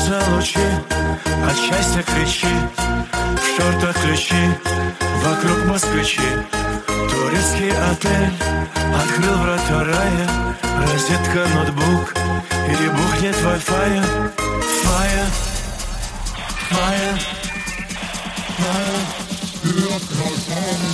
Светятся лучи, от счастья кричи, в шортах ключи, вокруг москвичи. Турецкий отель открыл врата рая, розетка, ноутбук, или бухнет Wi-Fi. Fire, fire, fire.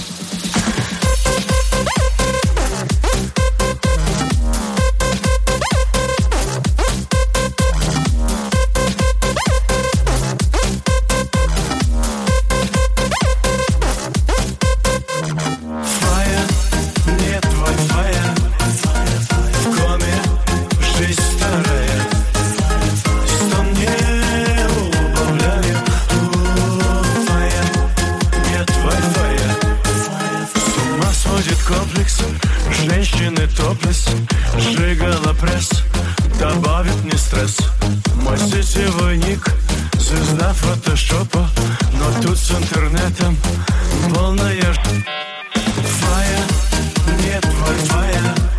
Комплекс, женщины топлес, сжигала пресс, добавит мне стресс. Мой сетевой ник, звезда фотошопа, но тут с интернетом полная. Фая, нет Wi-Fi.